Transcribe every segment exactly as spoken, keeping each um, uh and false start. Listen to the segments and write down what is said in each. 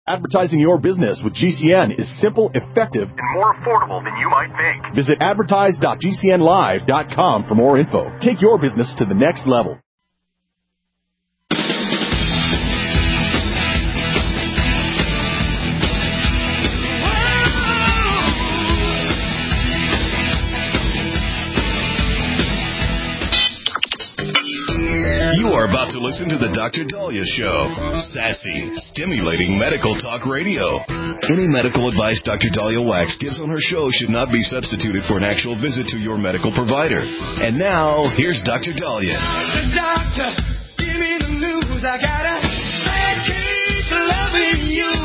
Advertising your business with G C N is simple, effective, and more affordable than you might think. Visit advertise dot g c n live dot com for more info. Take your business to the next level. You are about to listen to the Doctor Dahlia Show. Sassy, stimulating medical talk radio. Any medical advice Doctor Dahlia Wax gives on her show should not be substituted for an actual visit to your medical provider. And now, here's Doctor Dahlia. The doctor, give me the news. I got a bad case of loving you.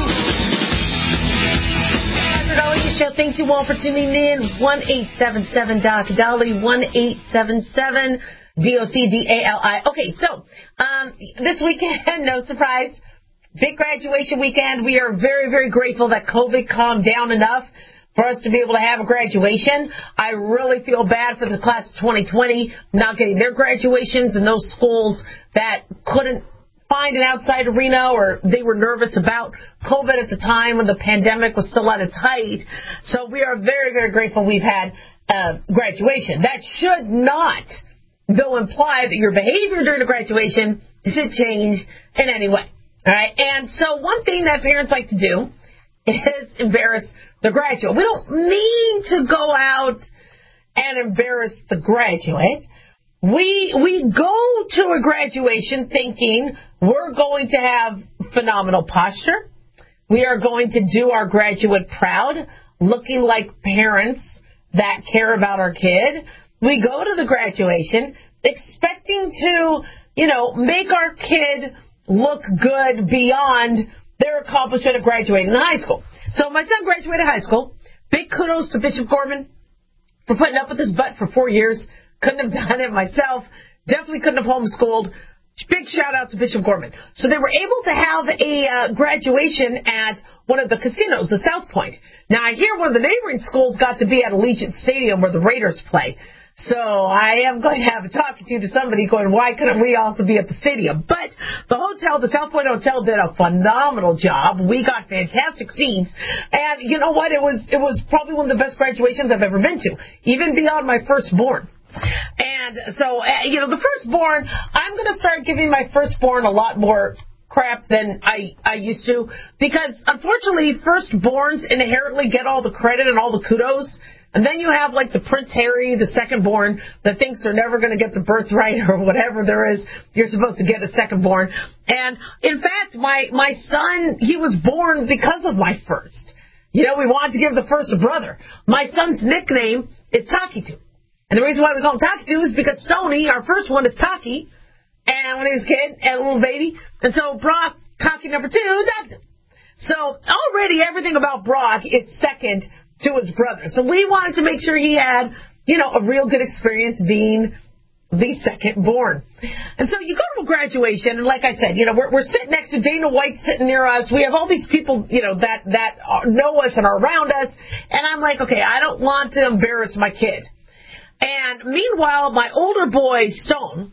Doctor Dahlia Show, thank you all for tuning in. one eight seven seven Doc Dahlia, one eight seven seven D O C D A L I. Okay, so um, this weekend, no surprise, big graduation weekend. We are very, very grateful that COVID calmed down enough for us to be able to have a graduation. I really feel bad for the class of twenty twenty not getting their graduations, and those schools that couldn't find an outside arena or they were nervous about COVID at the time when the pandemic was still at its height. So we are very, very grateful we've had uh, graduation. That should not though imply that your behavior during the graduation should change in any way. All right? And so one thing that parents like to do is embarrass the graduate. We don't mean to go out and embarrass the graduate. We we go to a graduation thinking we're going to have phenomenal posture. We are going to do our graduate proud, looking like parents that care about our kid. We go to the graduation expecting to, you know, make our kid look good beyond their accomplishment of graduating high school. So my son graduated high school. Big kudos to Bishop Gorman for putting up with his butt for four years. Couldn't have done it myself. Definitely couldn't have homeschooled. Big shout out to Bishop Gorman. So they were able to have a uh, graduation at one of the casinos, the South Point. Now I hear one of the neighboring schools got to be at Allegiant Stadium where the Raiders play. So I am going to have a talking to to somebody going, why couldn't we also be at the stadium? But the hotel, the South Point Hotel, did a phenomenal job. We got fantastic seats. And you know what? It was it was probably one of the best graduations I've ever been to, even beyond my firstborn. And so, uh, you know, the firstborn, I'm going to start giving my firstborn a lot more crap than I, I used to, because unfortunately firstborns inherently get all the credit and all the kudos. And then you have, like, the Prince Harry, the second-born, that thinks they're never going to get the birthright or whatever there is you're supposed to get a second-born. And, in fact, my, my son, he was born because of my first. You know, we wanted to give the first a brother. My son's nickname is Takitu. And the reason why we call him Takitu is because Stoney, our first one, is Taki. And when he was a kid and a little baby. And so Brock, Taki number two, adopted. So already everything about Brock is second to his brother. So we wanted to make sure he had, you know, a real good experience being the second born. And so you go to a graduation, and like I said, you know, we're, we're sitting next to Dana White sitting near us. We have all these people, you know, that, that know us and are around us. And I'm like, okay, I don't want to embarrass my kid. And meanwhile, my older boy, Stone,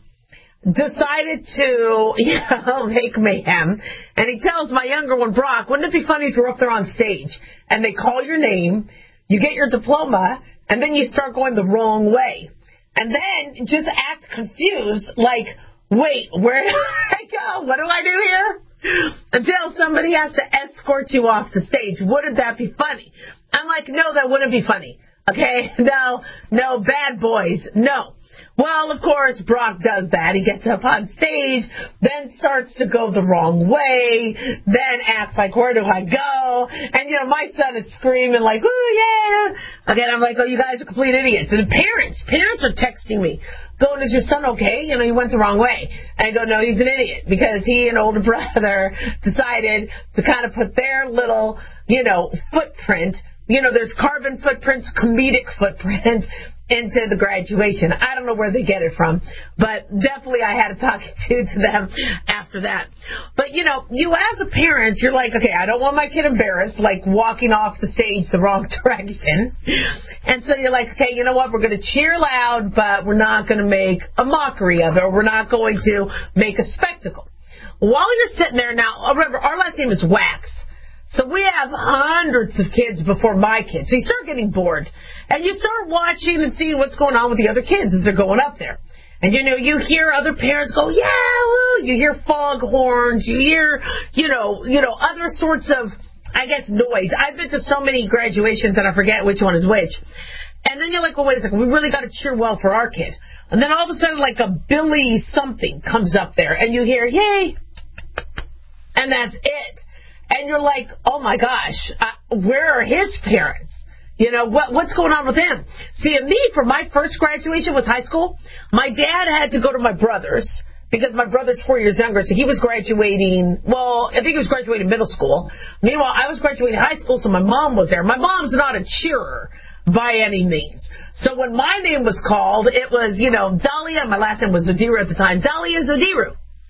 decided to, you know, make mayhem. And he tells my younger one, Brock, wouldn't it be funny if you're up there on stage and they call your name, you get your diploma, and then you start going the wrong way. And then just act confused, like, wait, where do I go? What do I do here? Until somebody has to escort you off the stage. Wouldn't that be funny? I'm like, no, that wouldn't be funny. Okay? No, no, bad boys, no. Well, of course, Brock does that. He gets up on stage, then starts to go the wrong way, then acts like, where do I go? And, you know, my son is screaming like, ooh, yeah. Again, I'm like, oh, you guys are complete idiots. And the parents, parents are texting me, going, is your son okay? You know, he went the wrong way. And I go, no, he's an idiot, because he and older brother decided to kind of put their little, you know, footprint. You know, there's carbon footprints, comedic footprint into the graduation. I don't know where they get it from, but definitely I had to talk to, to them after that. But, you know, you as a parent, you're like, okay, I don't want my kid embarrassed, like walking off the stage the wrong direction. And so you're like, okay, you know what, we're going to cheer loud, but we're not going to make a mockery of it, or we're not going to make a spectacle. While you're sitting there, now, remember, our last name is Wax. So we have hundreds of kids before my kids. So you start getting bored. And you start watching and seeing what's going on with the other kids as they're going up there. And, you know, you hear other parents go, yeah, woo. You hear foghorns. You hear, you know, you know, other sorts of, I guess, noise. I've been to so many graduations that I forget which one is which. And then you're like, well, wait a second. We really got to cheer well for our kid. And then all of a sudden, like a Billy something comes up there. And you hear, yay. And that's it. And you're like, oh, my gosh, uh, where are his parents? You know, what what's going on with him? See, me, for my first graduation was high school, my dad had to go to my brother's because my brother's four years younger, so he was graduating, well, I think he was graduating middle school. Meanwhile, I was graduating high school, so my mom was there. My mom's not a cheerer by any means. So when my name was called, it was, you know, Dahlia, my last name was Zodiru at the time, Dahlia Zodiru.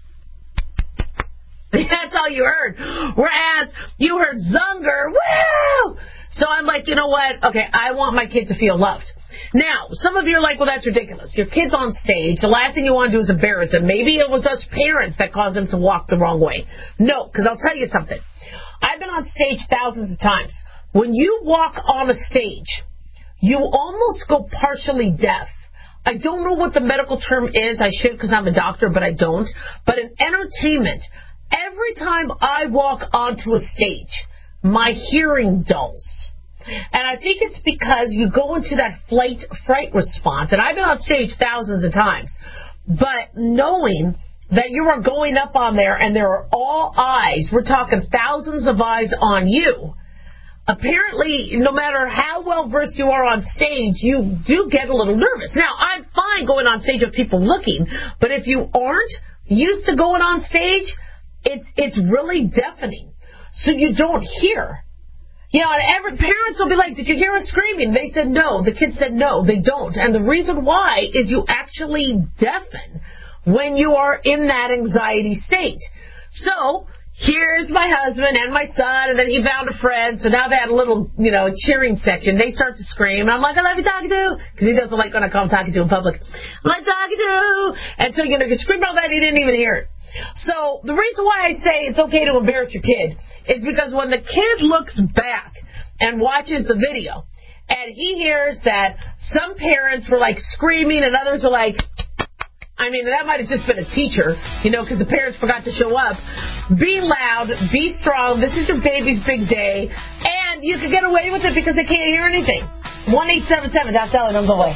That's all you heard. Whereas you heard Zunger, woo! So I'm like, you know what? Okay, I want my kid to feel loved. Now, some of you are like, well, that's ridiculous. Your kid's on stage. The last thing you want to do is embarrass him. Maybe it was us parents that caused him to walk the wrong way. No, because I'll tell you something. I've been on stage thousands of times. When you walk on a stage, you almost go partially deaf. I don't know what the medical term is. I should because I'm a doctor, but I don't. But in entertainment, every time I walk onto a stage, my hearing dulls. And I think it's because you go into that flight fright response. And I've been on stage thousands of times. But knowing that you are going up on there and there are all eyes, we're talking thousands of eyes on you. Apparently, no matter how well versed you are on stage, you do get a little nervous. Now, I'm fine going on stage with people looking. But if you aren't used to going on stage, it's it's really deafening. So you don't hear. You know, and every parents will be like, did you hear us screaming? They said no. The kids said no, they don't. And the reason why is you actually deafen when you are in that anxiety state. So here's my husband and my son, and then he found a friend. So now they had a little, you know, cheering section. They start to scream. And I'm like, I love you, talking to, because he doesn't like when I call him talking to in public. I'm like, talking to. And so, you know, you scream all that, he didn't even hear it. So the reason why I say it's okay to embarrass your kid is because when the kid looks back and watches the video and he hears that some parents were like screaming and others were like, I mean, that might have just been a teacher, you know, because the parents forgot to show up. Be loud, be strong. This is your baby's big day. And you can get away with it because they can't hear anything. one eight seven seven, Doc Dolly, don't go away.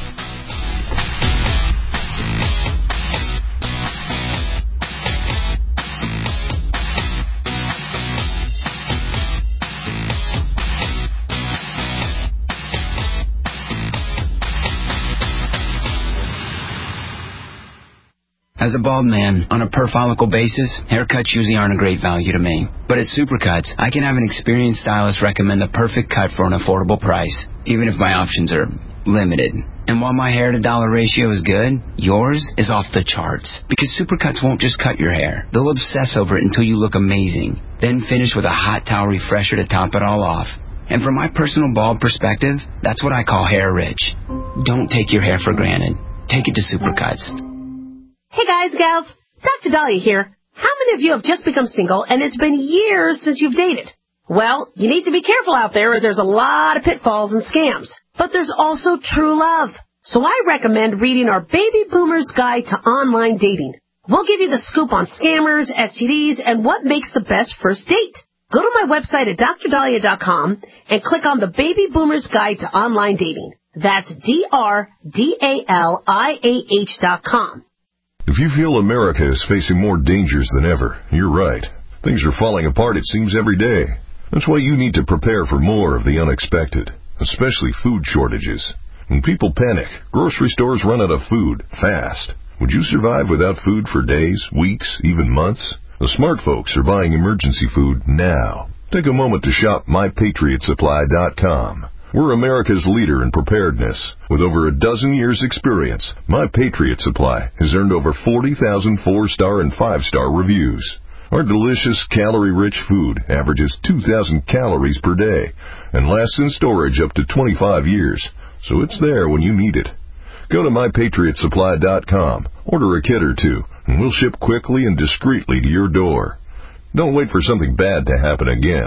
As a bald man, on a per-follicle basis, haircuts usually aren't a great value to me. But at Supercuts, I can have an experienced stylist recommend the perfect cut for an affordable price, even if my options are limited. And while my hair-to-dollar ratio is good, yours is off the charts. Because Supercuts won't just cut your hair. They'll obsess over it until you look amazing. Then finish with a hot towel refresher to top it all off. And from my personal bald perspective, that's what I call hair rich. Don't take your hair for granted. Take it to Supercuts. Hey guys, gals, Doctor Dahlia here. How many of you have just become single and it's been years since you've dated? Well, you need to be careful out there as there's a lot of pitfalls and scams. But there's also true love. So I recommend reading our Baby Boomer's Guide to Online Dating. We'll give you the scoop on scammers, S T Ds, and what makes the best first date. Go to my website at dr dahlia dot com and click on the Baby Boomer's Guide to Online Dating. That's D R D A L I A H dot com. If you feel America is facing more dangers than ever, you're right. Things are falling apart, it seems, every day. That's why you need to prepare for more of the unexpected, especially food shortages. When people panic, grocery stores run out of food fast. Would you survive without food for days, weeks, even months? The smart folks are buying emergency food now. Take a moment to shop my patriot supply dot com. We're America's leader in preparedness. With over a dozen years' experience, My Patriot Supply has earned over forty thousand four-star and five-star reviews. Our delicious, calorie-rich food averages two thousand calories per day and lasts in storage up to twenty-five years, so it's there when you need it. Go to my patriot supply dot com, order a kit or two, and we'll ship quickly and discreetly to your door. Don't wait for something bad to happen again.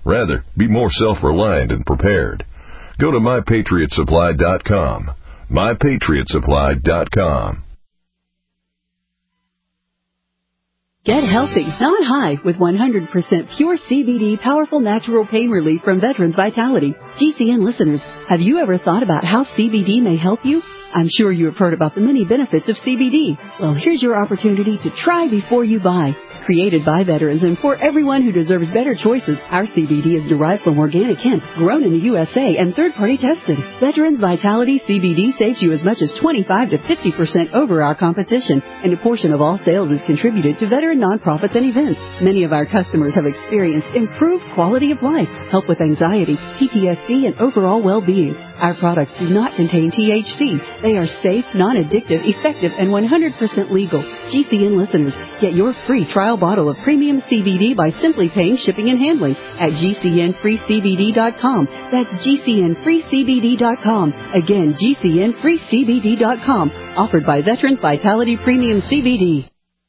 Rather, be more self-reliant and prepared. Go to my patriot supply dot com. my patriot supply dot com. Get healthy, not high, with one hundred percent pure C B D powerful natural pain relief from Veterans Vitality. G C N listeners, have you ever thought about how C B D may help you? I'm sure you have heard about the many benefits of C B D. Well, here's your opportunity to try before you buy. Created by veterans and for everyone who deserves better choices, our C B D is derived from organic hemp, grown in the U S A and third-party tested. Veterans Vitality C B D saves you as much as twenty-five to fifty percent over our competition, and a portion of all sales is contributed to veteran nonprofits and events. Many of our customers have experienced improved quality of life, help with anxiety, P T S D, and overall well-being. Our products do not contain T H C. They are safe, non-addictive, effective, and one hundred percent legal. G C N listeners, get your free trial bottle of premium C B D by simply paying shipping and handling at G C N free C B D dot com. That's G C N free C B D dot com. Again, G C N free C B D dot com. Offered by Veterans Vitality Premium C B D.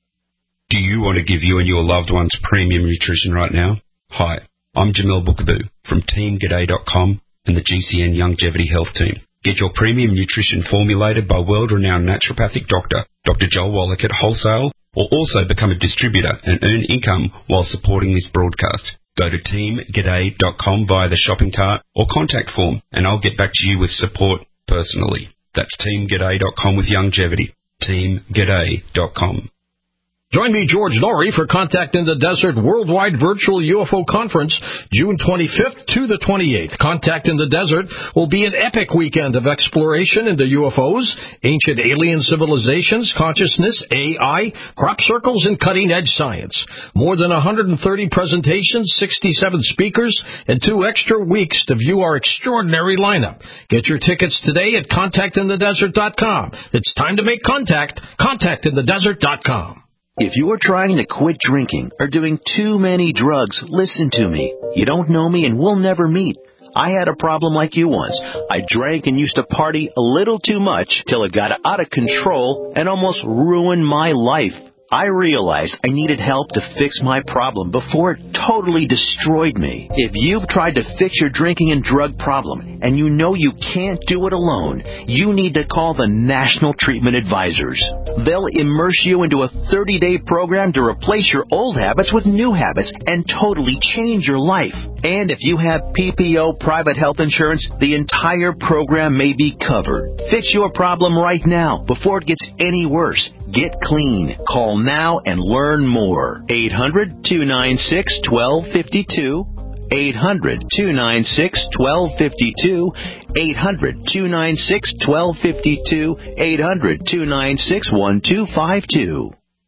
Do you want to give you and your loved ones premium nutrition right now? Hi, I'm Jamil Bookaboo from Team G'day dot com and the G C N Longevity Health Team. Get your premium nutrition formulated by world-renowned naturopathic doctor, Doctor Joel Wallach at wholesale, or also become a distributor and earn income while supporting this broadcast. Go to Team G'day dot com via the shopping cart or contact form, and I'll get back to you with support personally. That's Team G'day dot com with longevity. Team G'day dot com. Join me, George Norrie, for Contact in the Desert Worldwide Virtual U F O Conference, June twenty-fifth to the twenty-eighth. Contact in the Desert will be an epic weekend of exploration into U F Os, ancient alien civilizations, consciousness, A I, crop circles, and cutting-edge science. More than one hundred thirty presentations, sixty-seven speakers, and two extra weeks to view our extraordinary lineup. Get your tickets today at contact in the desert dot com. It's time to make contact. contact in the desert dot com. If you are trying to quit drinking or doing too many drugs, listen to me. You don't know me and we'll never meet. I had a problem like you once. I drank and used to party a little too much till it got out of control and almost ruined my life. I realized I needed help to fix my problem before it totally destroyed me. If you've tried to fix your drinking and drug problem and you know you can't do it alone, you need to call the National Treatment Advisors. They'll immerse you into a thirty-day program to replace your old habits with new habits and totally change your life. And if you have P P O private health insurance, the entire program may be covered. Fix your problem right now before it gets any worse. Get clean. Call now and learn more. eight hundred, two nine six, one two five two. eight hundred, two nine six, one two five two. eight hundred, two nine six, one two five two. eight hundred, two nine six, one two five two.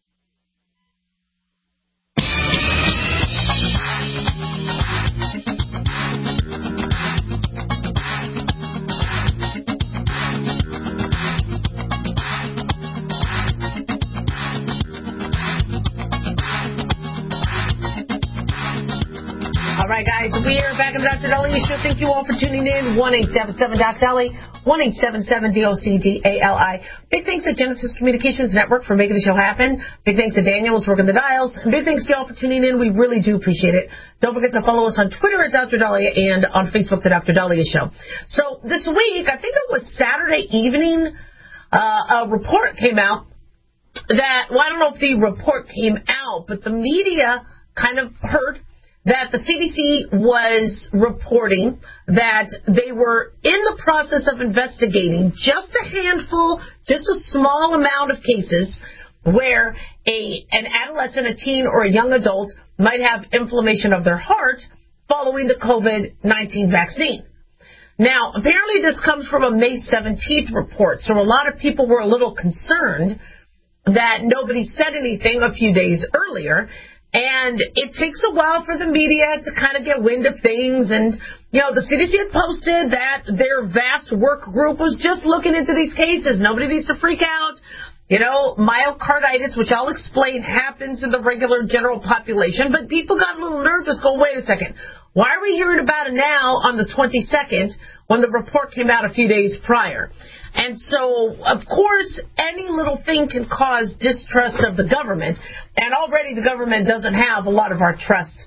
All right, guys, we are back at the Doctor Dali Show. Thank you all for tuning in. one eight seven seven Doc Dali, one eight seven seven D O C D A L I. Big thanks to Genesis Communications Network for making the show happen. Big thanks to Daniel who's working the dials. And big thanks to y'all for tuning in. We really do appreciate it. Don't forget to follow us on Twitter at Doctor Dahlia and on Facebook, The Doctor Dahlia Show. So this week, I think it was Saturday evening, uh, a report came out that, well, I don't know if the report came out, but the media kind of heard that the C D C was reporting that they were in the process of investigating just a handful, just a small amount of cases where a an adolescent, a teen, or a young adult might have inflammation of their heart following the COVID nineteen vaccine. Now, apparently this comes from a May seventeenth report, so a lot of people were a little concerned that nobody said anything a few days earlier. And it takes a while for the media to kind of get wind of things. And, you know, the C D C had posted that their vast work group was just looking into these cases. Nobody needs to freak out. You know, myocarditis, which I'll explain, happens in the regular general population. But people got a little nervous going, wait a second. Why are we hearing about it now on the twenty-second when the report came out a few days prior? And so, of course, any little thing can cause distrust of the government. And already the government doesn't have a lot of our trust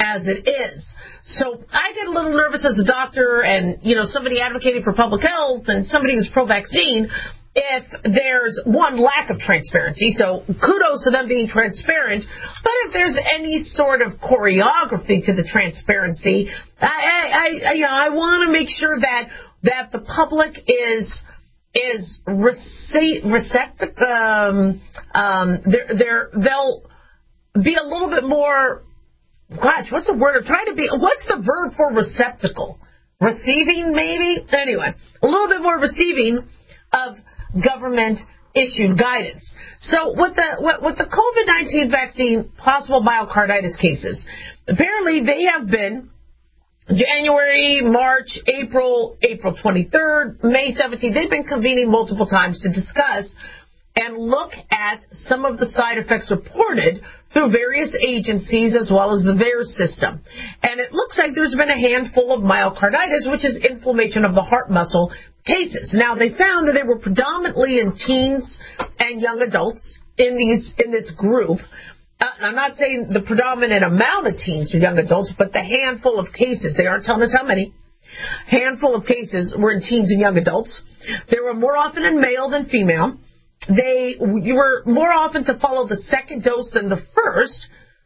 as it is. So I get a little nervous as a doctor and, you know, somebody advocating for public health and somebody who's pro-vaccine if there's, one, lack of transparency. So kudos to them being transparent. But if there's any sort of choreography to the transparency, I, I, I, you know, I want to make sure that that the public is is receptive. Um, um, they're, they're, they'll be a little bit more. Gosh, what's the word? I'm trying to be. What's the verb for receptacle? Receiving, maybe? Anyway, a little bit more receiving of government-issued guidance. So with the with, with the COVID nineteen vaccine, possible myocarditis cases, apparently they have been January, March, April, April twenty-third, May seventeenth. They've been convening multiple times to discuss and look at some of the side effects reported through various agencies as well as the V A E R S system. And it looks like there's been a handful of myocarditis, which is inflammation of the heart muscle cases. Now, they found that they were predominantly in teens and young adults in these in this group. Uh, I'm not saying the predominant amount of teens or young adults, but the handful of cases. They aren't telling us how many. Handful of cases were in teens and young adults. They were more often in male than female. They you were more often to follow the second dose than the first.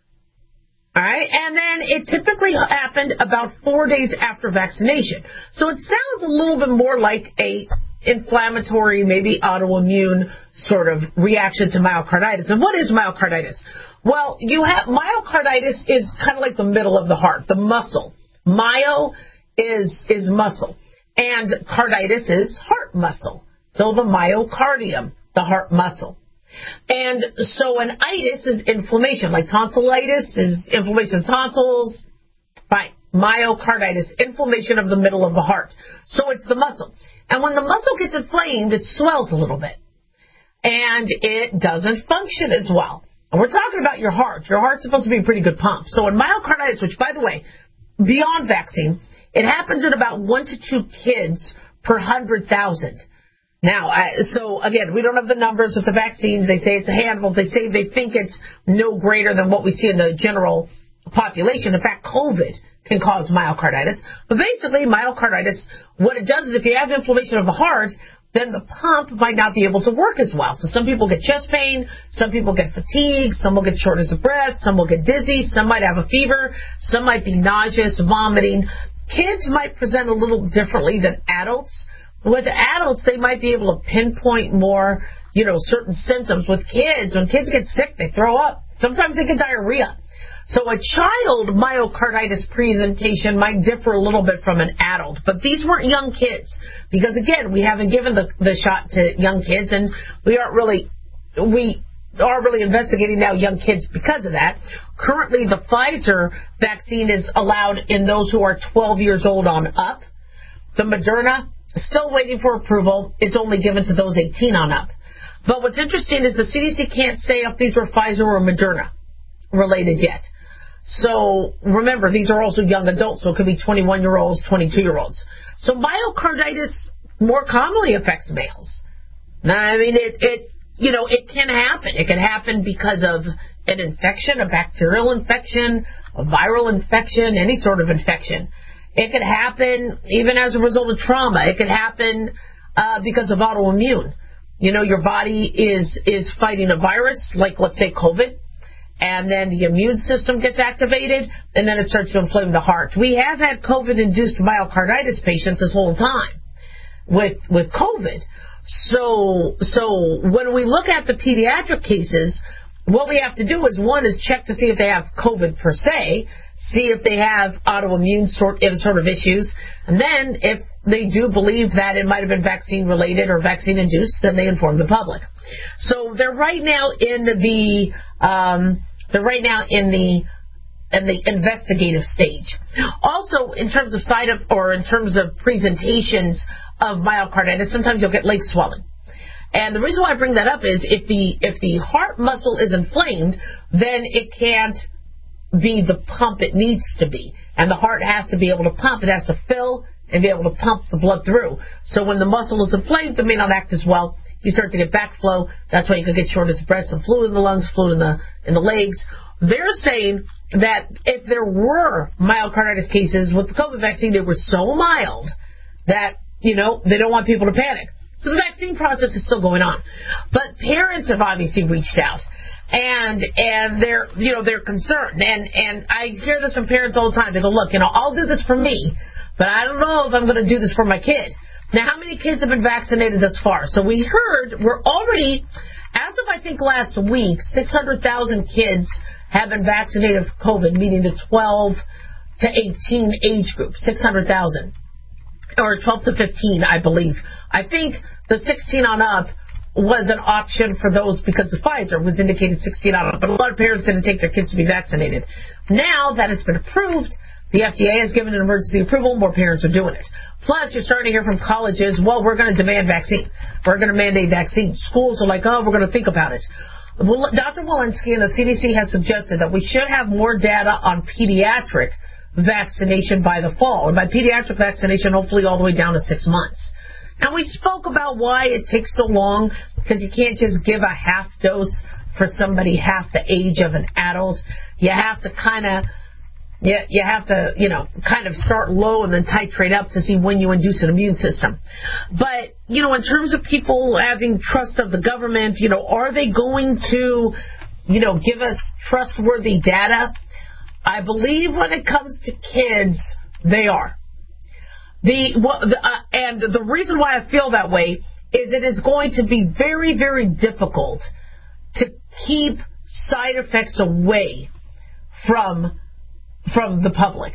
All right, and then it typically happened about four days after vaccination. So it sounds a little bit more like a inflammatory, maybe autoimmune sort of reaction to myocarditis. And what is myocarditis? Well, you have myocarditis is kind of like the middle of the heart, the muscle. Myo is is muscle, and carditis is heart muscle. So the myocardium, the heart muscle. And so an itis is inflammation, like tonsillitis is inflammation of tonsils. Fine. Myocarditis, inflammation of the middle of the heart. So it's the muscle. And when the muscle gets inflamed, it swells a little bit. And it doesn't function as well. And we're talking about your heart. Your heart's supposed to be a pretty good pump. So in myocarditis, which, by the way, beyond vaccine, it happens in about one to two kids per one hundred thousand. Now, I, so again, we don't have the numbers with the vaccines. They say it's a handful. They say they think it's no greater than what we see in the general population. In fact, COVID can cause myocarditis. But basically, myocarditis, what it does is if you have inflammation of the heart, then the pump might not be able to work as well. So some people get chest pain, some people get fatigue, some will get shortness of breath, some will get dizzy, some might have a fever, some might be nauseous, vomiting. Kids might present a little differently than adults. With adults, they might be able to pinpoint more, you know, certain symptoms. With kids, when kids get sick, they throw up. Sometimes they get diarrhea. So a child myocarditis presentation might differ a little bit from an adult. But these weren't young kids because, again, we haven't given the, the shot to young kids, and we aren't really we are really investigating now young kids because of that. Currently, the Pfizer vaccine is allowed in those who are twelve years old on up. The Moderna, still waiting for approval. It's only given to those eighteen on up. But what's interesting is the C D C can't say if these were Pfizer or Moderna related yet. So remember, these are also young adults, so it could be twenty-one-year-olds, twenty-two-year-olds. So myocarditis more commonly affects males. I mean, it, it you know, it can happen. It can happen because of an infection, a bacterial infection, a viral infection, any sort of infection. It could happen even as a result of trauma. It could happen uh, because of autoimmune. You know, your body is is fighting a virus, like, let's say, COVID, and then the immune system gets activated, and then it starts to inflame the heart. We have had COVID-induced myocarditis patients this whole time with with COVID. So, so when we look at the pediatric cases, what we have to do is, one, is check to see if they have COVID per se, see if they have autoimmune sort, sort of issues, and then if they do believe that it might have been vaccine-related or vaccine-induced, then they inform the public. So they're right now in the um, they're right now in the in the investigative stage. Also, in terms of side of or in terms of presentations of myocarditis, sometimes you'll get leg swelling. And the reason why I bring that up is if the if the heart muscle is inflamed, then it can't be the pump it needs to be. And the heart has to be able to pump. It has to fill and be able to pump the blood through. So when the muscle is inflamed, it may not act as well. You start to get backflow. That's why you could get shortness of breath, some fluid in the lungs, fluid in the in the legs. they're saying that if there were myocarditis cases with the COVID vaccine, they were so mild that, you know, they don't want people to panic. So the vaccine process is still going on. But parents have obviously reached out. And and they're, you know, they're concerned. And, and I hear this from parents all the time. They go, look, you know, I'll do this for me, but I don't know if I'm going to do this for my kid. Now, how many kids have been vaccinated thus far? So we heard we're already, as of I think last week, six hundred thousand kids have been vaccinated for COVID, meaning the twelve to eighteen age group, six hundred thousand. Or twelve to fifteen, I believe. I think the sixteen on up was an option for those because the Pfizer was indicated sixteen on up, but a lot of parents didn't take their kids to be vaccinated. Now that it's been approved, the F D A has given an emergency approval, more parents are doing it. Plus, you're starting to hear from colleges, well, we're going to demand vaccine. We're going to mandate vaccine. Schools are like, oh, we're going to think about it. Well, Doctor Walensky and the C D C has suggested that we should have more data on pediatric vaccination by the fall. And by pediatric vaccination, hopefully all the way down to six months. And we spoke about why it takes so long, because you can't just give a half dose for somebody half the age of an adult. You have to kind of, you, you have to, you know, kind of start low and then titrate up to see when you induce an immune system. But, you know, in terms of people having trust of the government, you know, are they going to, you know, give us trustworthy data? I believe when it comes to kids, they are. The, well, the uh, and the reason why I feel that way is it is going to be very, very difficult to keep side effects away from from the public.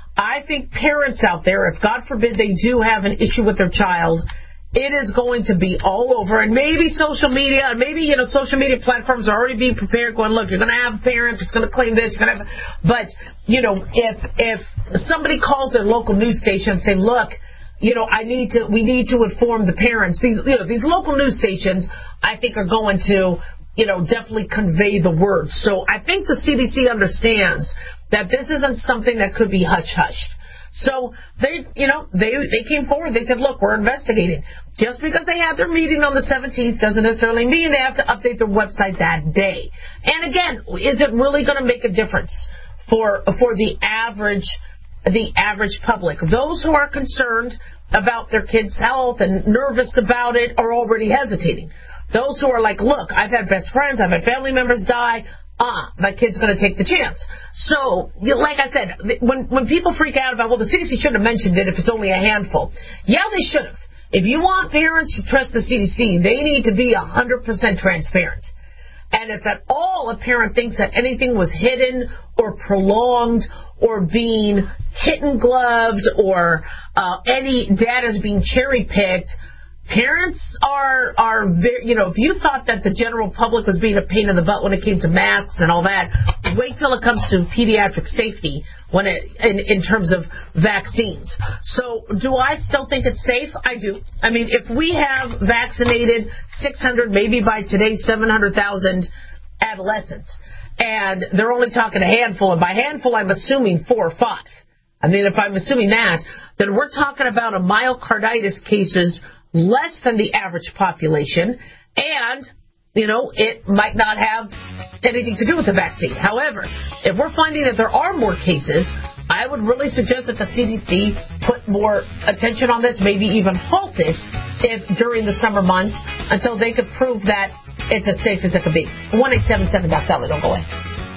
I think parents out there, if God forbid they do have an issue with their child, it is going to be all over, and maybe social media, and maybe, you know, social media platforms are already being prepared, going, look, you're going to have a parent that's going to claim this, you're going to have, but, you know, if if somebody calls their local news station and say, look, you know, I need to, we need to inform the parents, these, you know, these local news stations, I think are going to, you know, definitely convey the word. So I think the C D C understands that this isn't something that could be hush-hushed. So they, you know, they they came forward. They said, look, we're investigating. Just because they have their meeting on the seventeenth doesn't necessarily mean they have to update their website that day. And again, is it really going to make a difference for for the average the average public? Those who are concerned about their kids' health and nervous about it are already hesitating. Those who are like, look, I've had best friends, I've had family members die. Ah, my kid's going to take the chance. So, like I said, when when people freak out about, well, the C D C shouldn't have mentioned it if it's only a handful. Yeah, they should have. If you want parents to trust the C D C, they need to be one hundred percent transparent. And if at all a parent thinks that anything was hidden or prolonged or being kitten-gloved or uh, any data is being cherry-picked, parents are, are very, you know, if you thought that the general public was being a pain in the butt when it came to masks and all that, wait till it comes to pediatric safety when it, in, in terms of vaccines. So do I still think it's safe? I do. I mean, if we have vaccinated six hundred, maybe by today, seven hundred thousand adolescents, and they're only talking a handful, and by handful, I'm assuming four or five. I mean, if I'm assuming that, then we're talking about a myocarditis cases less than the average population, and, you know, it might not have anything to do with the vaccine. However, if we're finding that there are more cases, I would really suggest that the C D C put more attention on this, maybe even halt it if during the summer months until they could prove that it's as safe as it could be. one eight seven seven dot gov. Don't go away.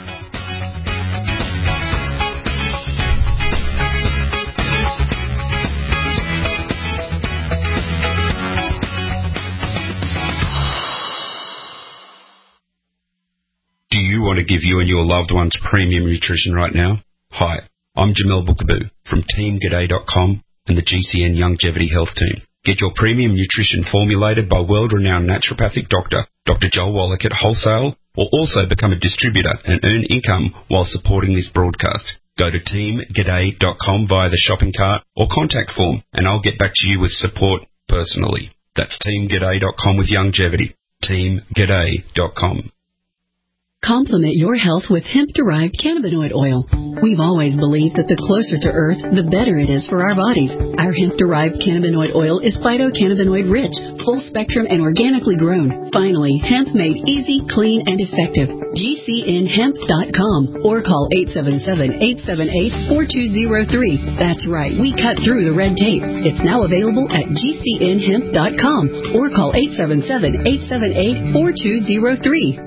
Do you want to give you and your loved ones premium nutrition right now? Hi, I'm Jamel Bookaboo from Team G'day dot com and the G C N Longevity Health Team. Get your premium nutrition formulated by world-renowned naturopathic doctor, Doctor Joel Wallach at wholesale, or also become a distributor and earn income while supporting this broadcast. Go to Team G'day dot com via the shopping cart or contact form, and I'll get back to you with support personally. That's Team G'day dot com with longevity. Team G'day dot com. Complement your health with hemp-derived cannabinoid oil. We've always believed that the closer to Earth, the better it is for our bodies. Our hemp-derived cannabinoid oil is phytocannabinoid-rich, full-spectrum, and organically grown. Finally, hemp made easy, clean, and effective. G C N hemp dot com or call eight seven seven, eight seven eight, four two zero three. That's right, we cut through the red tape. It's now available at G C N hemp dot com or call eight seven seven, eight seven eight, four two zero three.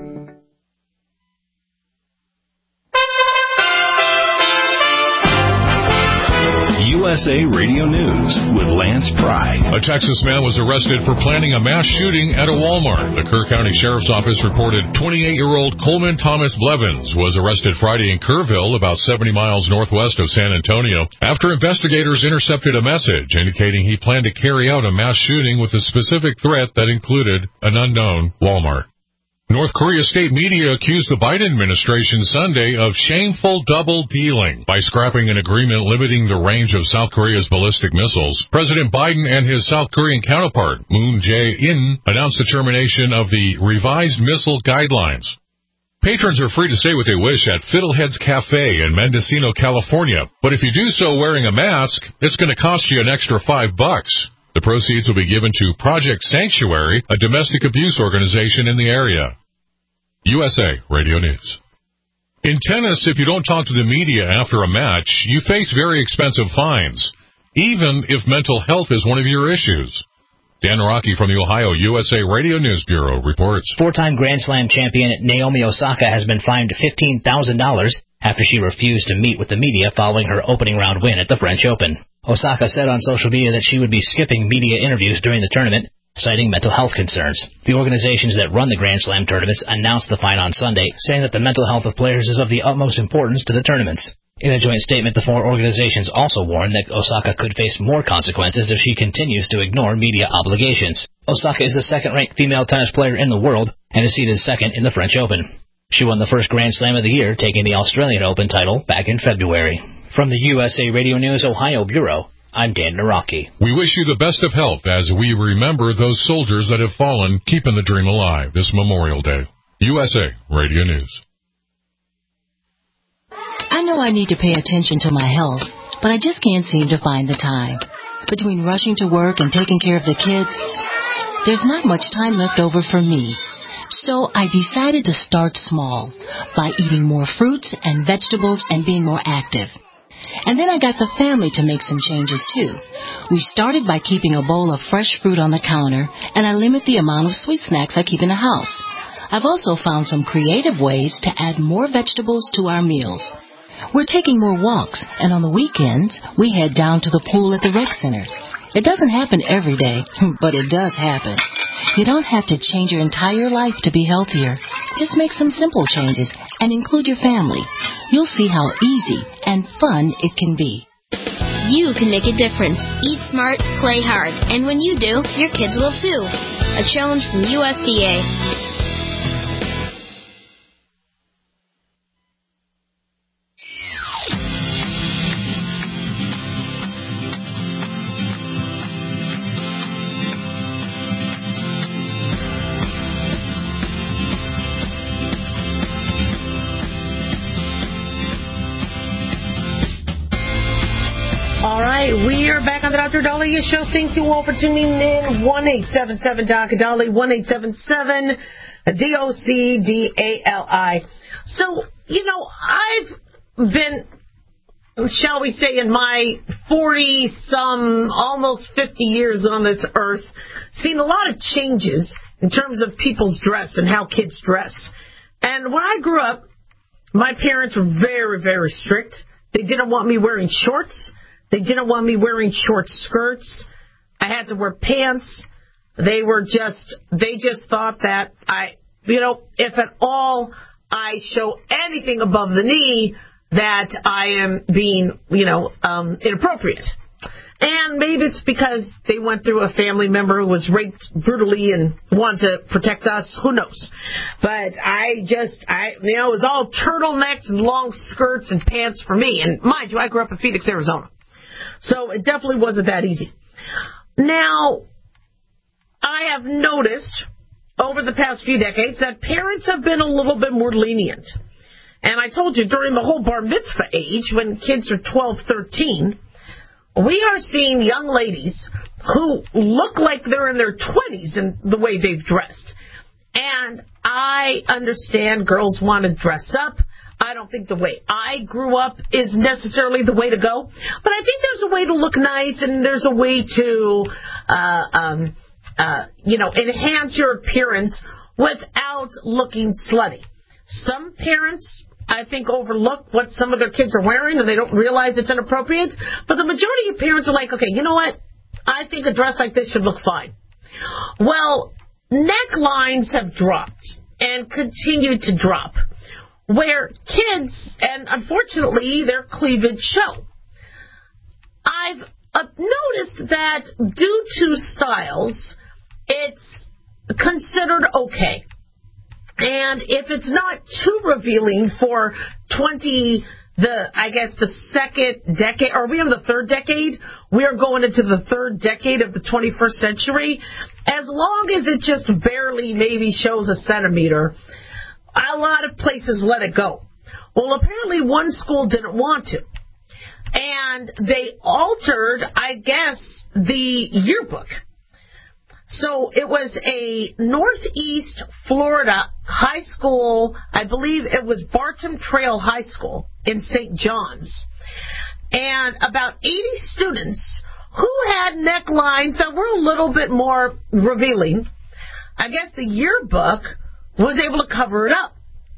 U S A Radio News with Lance Pry. A Texas man was arrested for planning a mass shooting at a Walmart. The Kerr County Sheriff's Office reported twenty-eight-year-old Coleman Thomas Blevins was arrested Friday in Kerrville, about seventy miles northwest of San Antonio, after investigators intercepted a message indicating he planned to carry out a mass shooting with a specific threat that included an unknown Walmart. North Korea state media accused the Biden administration Sunday of shameful double dealing by scrapping an agreement limiting the range of South Korea's ballistic missiles. President Biden and his South Korean counterpart, Moon Jae-in, announced the termination of the revised missile guidelines. Patrons are free to say what they wish at Fiddlehead's Cafe in Mendocino, California, but if you do so wearing a mask, it's going to cost you an extra five bucks. The proceeds will be given to Project Sanctuary, a domestic abuse organization in the area. U S A Radio News. In tennis, if you don't talk to the media after a match, you face very expensive fines, even if mental health is one of your issues. Dan Naraki from the Ohio U S A Radio News Bureau reports. Four-time Grand Slam champion Naomi Osaka has been fined fifteen thousand dollars after she refused to meet with the media following her opening round win at the French Open. Osaka said on social media that she would be skipping media interviews during the tournament, citing mental health concerns. The organizations that run the Grand Slam tournaments announced the fine on Sunday, saying that the mental health of players is of the utmost importance to the tournaments. In a joint statement, the four organizations also warned that Osaka could face more consequences if she continues to ignore media obligations. Osaka is the second-ranked female tennis player in the world and is seeded second in the French Open. She won the first Grand Slam of the year, taking the Australian Open title back in February. From the U S A Radio News Ohio Bureau, I'm Dan Naraki. We wish you the best of health as we remember those soldiers that have fallen, keeping the dream alive this Memorial Day. U S A Radio News. I know I need to pay attention to my health, but I just can't seem to find the time. Between rushing to work and taking care of the kids, there's not much time left over for me. So I decided to start small by eating more fruits and vegetables and being more active. And then I got the family to make some changes, too. We started by keeping a bowl of fresh fruit on the counter, and I limit the amount of sweet snacks I keep in the house. I've also found some creative ways to add more vegetables to our meals. We're taking more walks, and on the weekends, we head down to the pool at the rec center. It doesn't happen every day, but it does happen. You don't have to change your entire life to be healthier. Just make some simple changes and include your family. You'll see how easy and fun it can be. You can make a difference. Eat smart, play hard. And when you do, your kids will too. A challenge from U S D A. We are back on the Doctor Dahlia Show. Thank you all for tuning in. one eight seven seven Doctor Dahlia, one eight seven seven D O C D A L I. So, you know, I've been, shall we say, in my forty-some, almost fifty years on this earth, seen a lot of changes in terms of people's dress and how kids dress. And when I grew up, my parents were very, very strict. They didn't want me wearing shorts. They didn't want me wearing short skirts. I had to wear pants. They were just, they just thought that I, you know, if at all I show anything above the knee, that I am being, you know, um, inappropriate. And maybe it's because they went through a family member who was raped brutally and wanted to protect us. Who knows? But I just, I, you know, it was all turtlenecks and long skirts and pants for me. And mind you, I grew up in Phoenix, Arizona. So it definitely wasn't that easy. Now, I have noticed over the past few decades that parents have been a little bit more lenient. And I told you, during the whole bar mitzvah age, when kids are twelve, thirteen, we are seeing young ladies who look like they're in their twenties in the way they've dressed. And I understand girls want to dress up. I don't think the way I grew up is necessarily the way to go. But I think there's a way to look nice, and there's a way to, uh, um, uh, you know, enhance your appearance without looking slutty. Some parents, I think, overlook what some of their kids are wearing, and they don't realize it's inappropriate. But the majority of parents are like, okay, you know what? I think a dress like this should look fine. Well, necklines have dropped and continue to drop, where kids, and unfortunately, their cleavage show. I've uh, noticed that due to styles, it's considered okay. And if it's not too revealing for twenty, the I guess the second decade, or we have the third decade, we are going into the third decade of the twenty-first century, as long as it just barely maybe shows a centimeter, a lot of places let it go. Well, apparently one school didn't want to. And they altered, I guess, the yearbook. So it was a Northeast Florida high school, I believe it was Barton Trail High School in Saint John's. And about eighty students who had necklines that were a little bit more revealing, I guess the yearbook was able to cover it up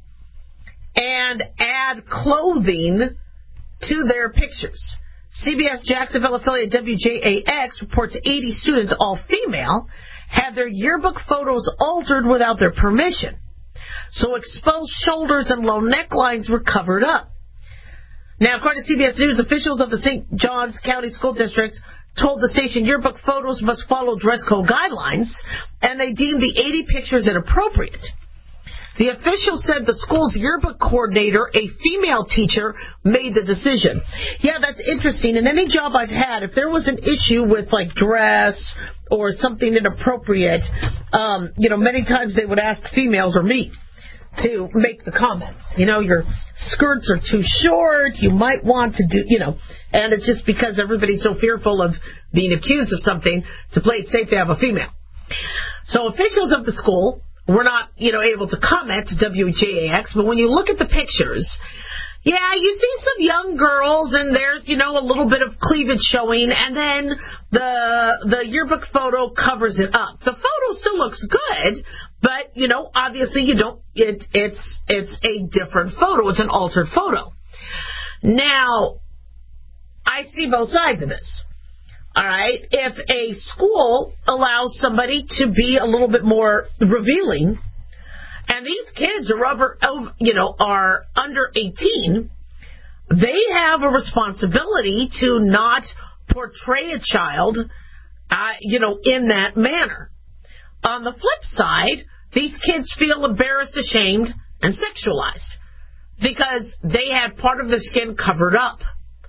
and add clothing to their pictures. C B S Jacksonville affiliate W J A X reports eighty students, all female, had their yearbook photos altered without their permission. So exposed shoulders and low necklines were covered up. Now, according to C B S News, officials of the Saint Johns County School District told the station yearbook photos must follow dress code guidelines, and they deemed the eighty pictures inappropriate. The official said the school's yearbook coordinator, a female teacher, made the decision. Yeah, that's interesting. In any job I've had, if there was an issue with, like, dress or something inappropriate, um, you know, many times they would ask females or me to make the comments. You know, your skirts are too short, you might want to do, you know, and it's just because everybody's so fearful of being accused of something, to play it safe to have a female. So officials of the school were not, you know, able to comment to W J A X, but when you look at the pictures, yeah, you see some young girls, and there's, you know, a little bit of cleavage showing, and then the the yearbook photo covers it up. The photo still looks good, but, you know, obviously you don't, it, it's, it's a different photo. It's an altered photo. Now, I see both sides of this. All right, if a school allows somebody to be a little bit more revealing, and these kids are over, you know, are under eighteen, they have a responsibility to not portray a child, uh, you know, in that manner. On the flip side, these kids feel embarrassed, ashamed, and sexualized because they had part of their skin covered up.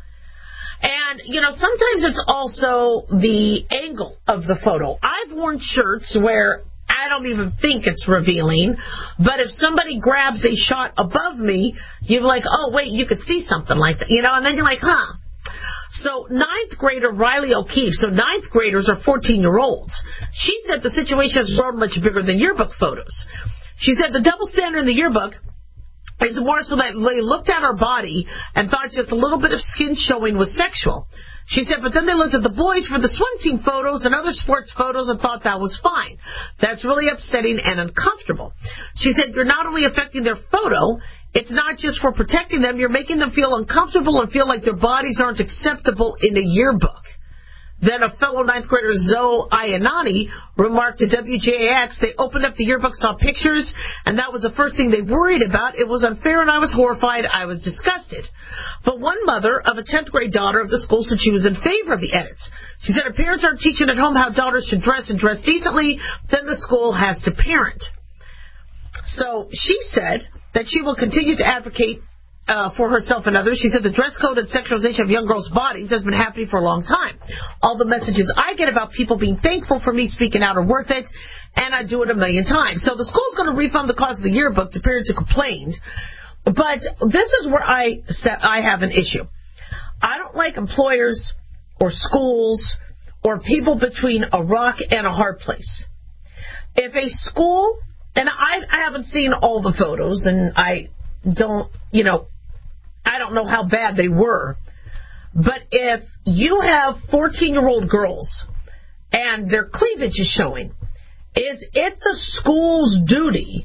And, you know, sometimes it's also the angle of the photo. I've worn shirts where I don't even think it's revealing, but if somebody grabs a shot above me, you're like, oh, wait, you could see something like that, you know, and then you're like, huh. So ninth grader Riley O'Keefe, so ninth graders are fourteen-year-olds. She said the situation has grown much bigger than yearbook photos. She said the double standard in the yearbook is more so that they looked at her body and thought just a little bit of skin showing was sexual. She said, but then they looked at the boys for the swim team photos and other sports photos and thought that was fine. That's really upsetting and uncomfortable. She said, you're not only affecting their photo, it's not just for protecting them, you're making them feel uncomfortable and feel like their bodies aren't acceptable in a yearbook. Then a fellow ninth grader, Zoe Ayanani, remarked to W J A X, they opened up the yearbook, saw pictures, and that was the first thing they worried about. It was unfair, and I was horrified. I was disgusted. But one mother of a tenth grade daughter of the school said she was in favor of the edits. She said her parents aren't teaching at home how daughters should dress and dress decently, then the school has to parent. So she said that she will continue to advocate uh, for herself and others. She said the dress code and sexualization of young girls' bodies has been happening for a long time. All the messages I get about people being thankful for me speaking out are worth it, and I do it a million times. So the school's going to refund the cost of the yearbooks to parents who complained. But this is where I I have an issue. I don't like employers or schools or people between a rock and a hard place. If a school, and I, I haven't seen all the photos, and I don't, you know, I don't know how bad they were, but if you have fourteen-year-old girls and their cleavage is showing, is it the school's duty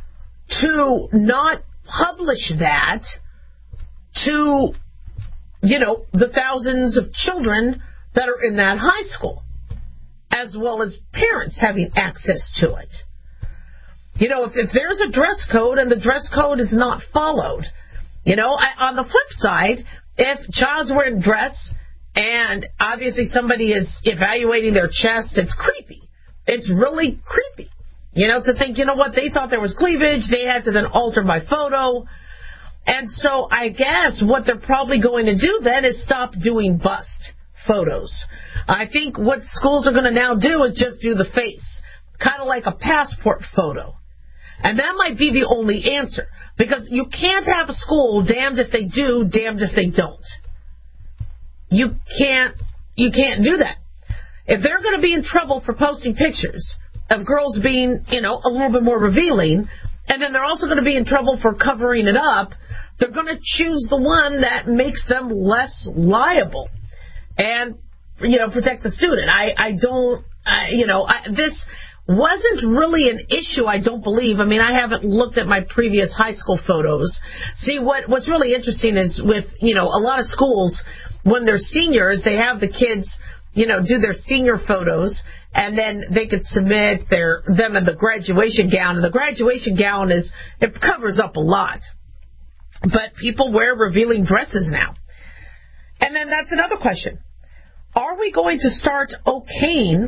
to not publish that to, you know, the thousands of children that are in that high school, as well as parents having access to it? You know, if, if there's a dress code and the dress code is not followed, you know, I, on the flip side, if child's wearing dress and obviously somebody is evaluating their chest, it's creepy. It's really creepy. You know, to think, you know what, they thought there was cleavage, they had to then alter my photo. And so I guess what they're probably going to do then is stop doing bust photos. I think what schools are going to now do is just do the face, kind of like a passport photo. And that might be the only answer, because you can't have a school damned if they do, damned if they don't. You can't, you can't do that. If they're going to be in trouble for posting pictures of girls being, you know, a little bit more revealing, and then they're also going to be in trouble for covering it up, they're going to choose the one that makes them less liable and, you know, protect the student. I, I don't, I, you know, I, this wasn't really an issue, I don't believe. I mean, I haven't looked at my previous high school photos. See, what what's really interesting is with, you know, a lot of schools, when they're seniors, they have the kids, you know, do their senior photos, and then they could submit their them in the graduation gown. And the graduation gown is, it covers up a lot. But people wear revealing dresses now. And then that's another question. Are we going to start okaying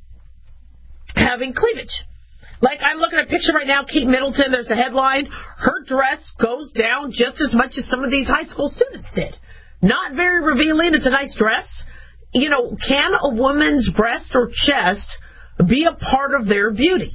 having cleavage? Like, I'm looking at a picture right now, Kate Middleton, there's a headline, her dress goes down just as much as some of these high school students did. Not very revealing, it's a nice dress. You know, can a woman's breast or chest be a part of their beauty?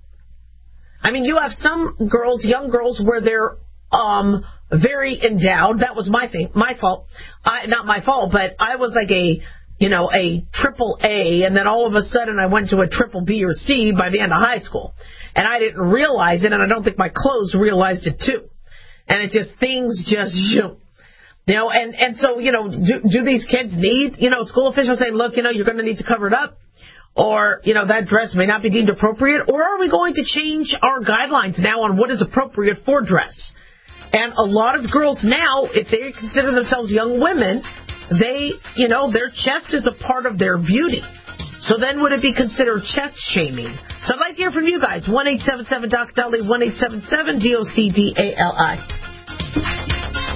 I mean, you have some girls, young girls, where they're um very endowed. That was my thing, my fault. I, not my fault, but I was like a, you know, a triple A, and then all of a sudden I went to a triple B or C by the end of high school. And I didn't realize it, and I don't think my clothes realized it too. And it just, things just, you know, and, and so, you know, do, do these kids need, you know, school officials saying, look, you know, you're going to need to cover it up, or, you know, that dress may not be deemed appropriate, or are we going to change our guidelines now on what is appropriate for dress? And a lot of girls now, if they consider themselves young women, they, you know, their chest is a part of their beauty. So then would it be considered chest shaming? So I'd like to hear from you guys. one eight seven seven D O C D A L I, one eight seven seven D O C D A L I.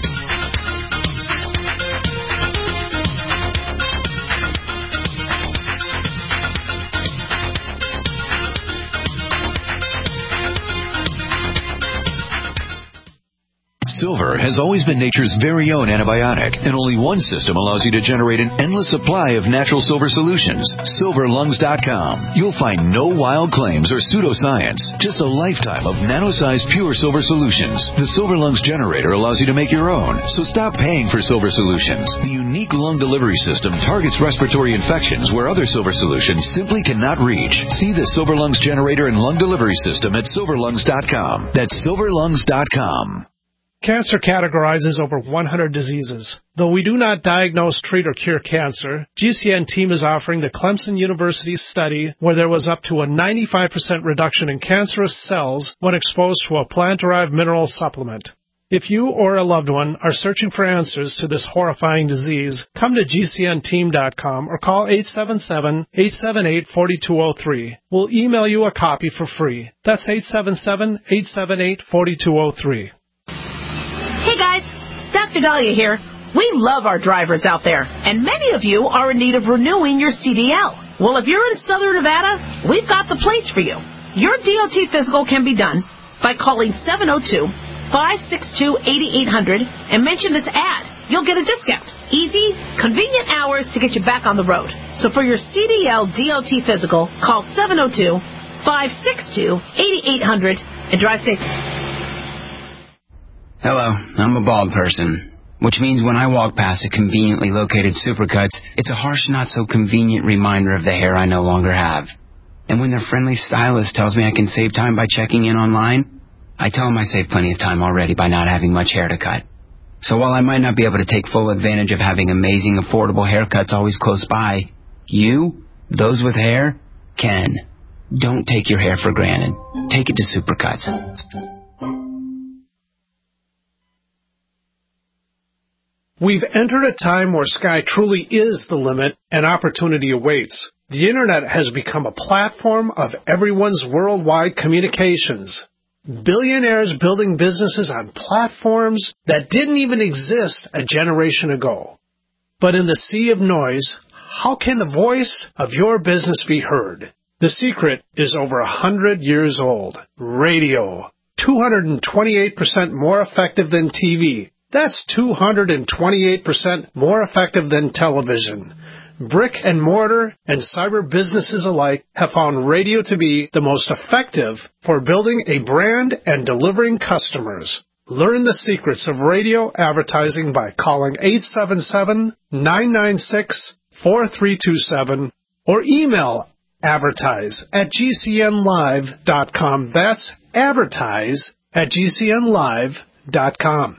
Silver has always been nature's very own antibiotic, and only one system allows you to generate an endless supply of natural silver solutions. silver lungs dot com. You'll find no wild claims or pseudoscience, just a lifetime of nano-sized pure silver solutions. The Silver Lungs generator allows you to make your own, so stop paying for silver solutions. The unique lung delivery system targets respiratory infections where other silver solutions simply cannot reach. See the Silver Lungs generator and lung delivery system at silver lungs dot com. That's silver lungs dot com. Cancer categorizes over one hundred diseases. Though we do not diagnose, treat, or cure cancer, G C N team is offering the Clemson University study where there was up to a ninety-five percent reduction in cancerous cells when exposed to a plant-derived mineral supplement. If you or a loved one are searching for answers to this horrifying disease, come to G C N team dot com or call eight seven seven, eight seven eight, four two zero three. We'll email you a copy for free. That's eight seven seven, eight seven eight, four two zero three. Hey guys, Doctor Dahlia here. We love our drivers out there, and many of you are in need of renewing your C D L. Well, if you're in Southern Nevada, we've got the place for you. Your D O T physical can be done by calling seven oh two, five six two, eight eight hundred and mention this ad. You'll get a discount. Easy, convenient hours to get you back on the road. So for your C D L D O T physical, call seven oh two, five six two, eight eight hundred and drive safe. Hello, I'm a bald person, which means when I walk past a conveniently located Supercuts, it's a harsh, not-so-convenient reminder of the hair I no longer have. And when their friendly stylist tells me I can save time by checking in online, I tell them I save plenty of time already by not having much hair to cut. So while I might not be able to take full advantage of having amazing, affordable haircuts always close by, you, those with hair, can. Don't take your hair for granted. Take it to Supercuts. We've entered a time where sky truly is the limit and opportunity awaits. The Internet has become a platform of everyone's worldwide communications. Billionaires building businesses on platforms that didn't even exist a generation ago. But in the sea of noise, how can the voice of your business be heard? The secret is over a hundred years old. Radio. two hundred twenty-eight percent more effective than T V. That's two hundred twenty-eight percent more effective than television. Brick and mortar and cyber businesses alike have found radio to be the most effective for building a brand and delivering customers. Learn the secrets of radio advertising by calling eight seven seven, nine nine six, four three two seven or email advertise at g c n live dot com. That's advertise at g c n live dot com.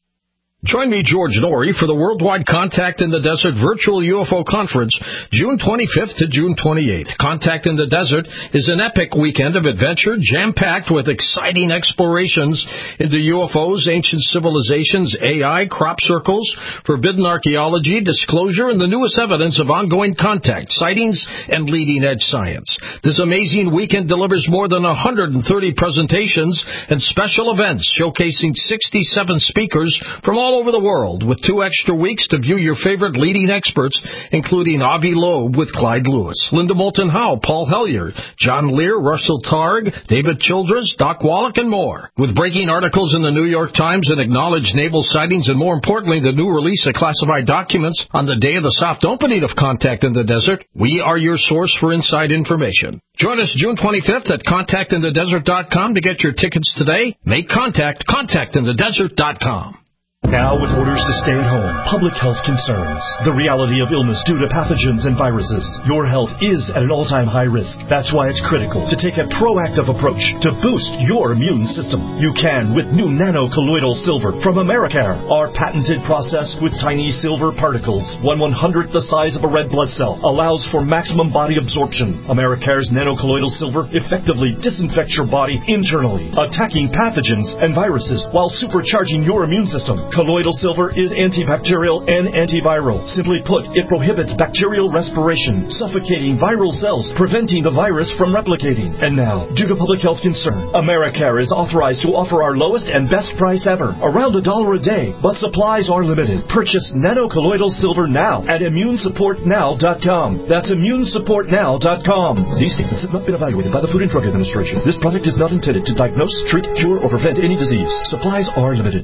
Join me, George Norrie, for the Worldwide Contact in the Desert Virtual U F O Conference, June twenty-fifth to June twenty-eighth. Contact in the Desert is an epic weekend of adventure, jam-packed with exciting explorations into U F Os, ancient civilizations, A I, crop circles, forbidden archaeology, disclosure, and the newest evidence of ongoing contact, sightings, and leading-edge science. This amazing weekend delivers more than one hundred thirty presentations and special events showcasing sixty-seven speakers from all over the world, with two extra weeks to view your favorite leading experts, including Avi Loeb with Clyde Lewis, Linda Moulton Howe, Paul Hellyer, John Lear, Russell Targ, David Childress, Doc Wallach, and more. With breaking articles in the New York Times and acknowledged naval sightings, and more importantly, the new release of classified documents on the day of the soft opening of Contact in the Desert, we are your source for inside information. Join us June twenty-fifth at contact in the desert dot com to get your tickets today. Make contact, contact in the desert dot com. Now, with orders to stay at home, public health concerns, the reality of illness due to pathogens and viruses, your health is at an all-time high risk. That's why it's critical to take a proactive approach to boost your immune system. You can with new nano-colloidal silver from Americare. Our patented process with tiny silver particles, one one-hundredth the size of a red blood cell, allows for maximum body absorption. Americare's nano-colloidal silver effectively disinfects your body internally, attacking pathogens and viruses while supercharging your immune system. Colloidal silver is antibacterial and antiviral. Simply put, it prohibits bacterial respiration, suffocating viral cells, preventing the virus from replicating. And now, due to public health concern, Americare is authorized to offer our lowest and best price ever, around a dollar a day, but supplies are limited. Purchase nano-colloidal silver now at immune support now dot com. That's immune support now dot com. These statements have not been evaluated by the Food and Drug Administration. This product is not intended to diagnose, treat, cure, or prevent any disease. Supplies are limited.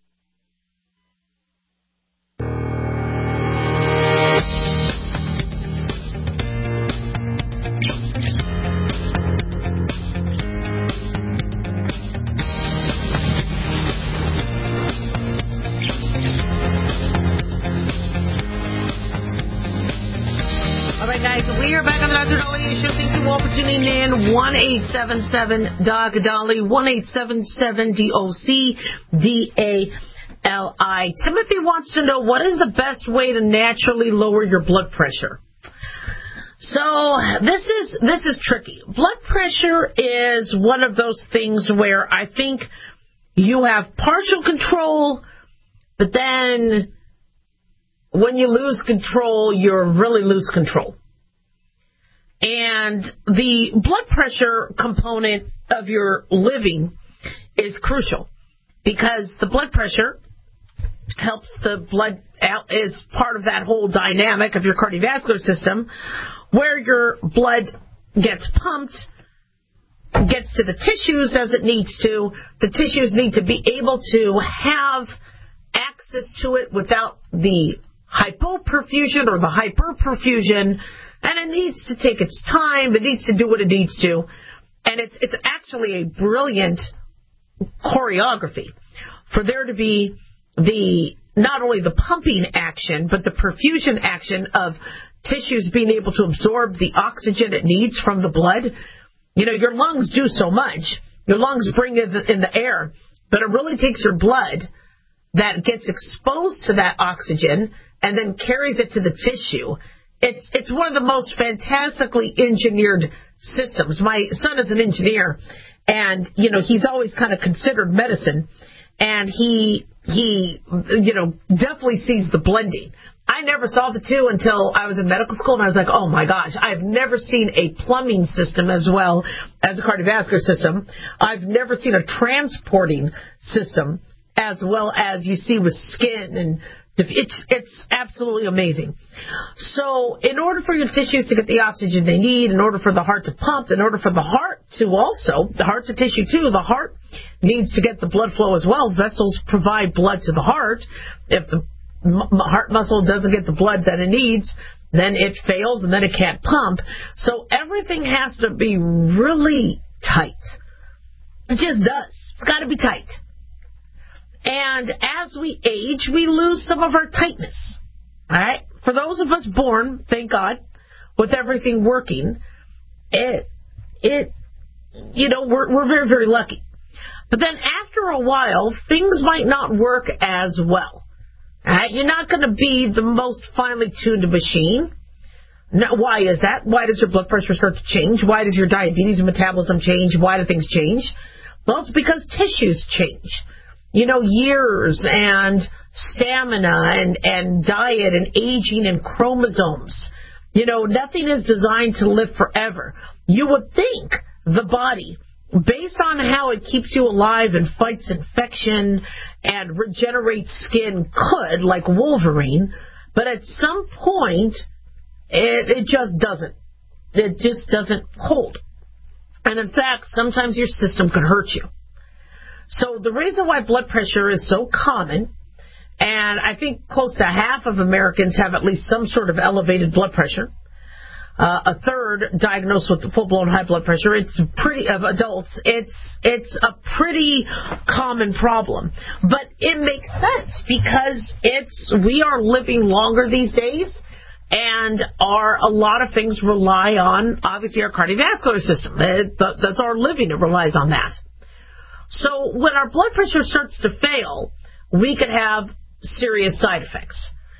one eight seven seven D O C D A L I, one eight seven seven D O C D A L I. Timothy wants to know, what is the best way to naturally lower your blood pressure? So this is this is tricky. Blood pressure is one of those things where I think you have partial control, but then when you lose control, you really lose control. And the blood pressure component of your living is crucial because the blood pressure helps the blood out, is part of that whole dynamic of your cardiovascular system where your blood gets pumped gets to the tissues as it needs to. The tissues need to be able to have access to it without the hypoperfusion or the hyperperfusion, and it needs to take its time. It needs to do what it needs to, and it's it's actually a brilliant choreography for there to be the not only the pumping action but the perfusion action of tissues being able to absorb the oxygen it needs from the blood. You know, your lungs do so much. Your lungs bring in the, in the air, but it really takes your blood that gets exposed to that oxygen and then carries it to the tissue. It's it's one of the most fantastically engineered systems. My son is an engineer, and, you know, he's always kind of considered medicine, and he, he you know, definitely sees the blending. I never saw the two until I was in medical school, and I was like, oh, my gosh, I've never seen a plumbing system as well as a cardiovascular system. I've never seen a transporting system as well as you see with skin, and it's it's absolutely amazing. So in order for your tissues to get the oxygen they need, in order for the heart to pump, in order for the heart to also, the heart's a tissue too, the heart needs to get the blood flow as well. Vessels provide blood to the heart. If the m- heart muscle doesn't get the blood that it needs, then it fails and then it can't pump. So everything has to be really tight. It just does. It's got to be tight. And as we age, we lose some of our tightness. All right? For those of us born, thank God, with everything working, it, it, you know, we're, we're very, very lucky. But then after a while, things might not work as well. All right? You're not going to be the most finely tuned machine. Now, why is that? Why does your blood pressure start to change? Why does your diabetes and metabolism change? Why do things change? Well, it's because tissues change. You know, years and stamina and, and diet and aging and chromosomes. You know, nothing is designed to live forever. You would think the body, based on how it keeps you alive and fights infection and regenerates skin, could, like Wolverine, but at some point, it, it just doesn't. It just doesn't hold. And in fact, sometimes your system can hurt you. So the reason why blood pressure is so common, and I think close to half of Americans have at least some sort of elevated blood pressure, uh, a third diagnosed with full-blown high blood pressure, it's pretty, of adults, it's, it's a pretty common problem. But it makes sense because it's, we are living longer these days, and our, a lot of things rely on, obviously, our cardiovascular system. It, that's our living, it relies on that. So when our blood pressure starts to fail, we could have serious side effects.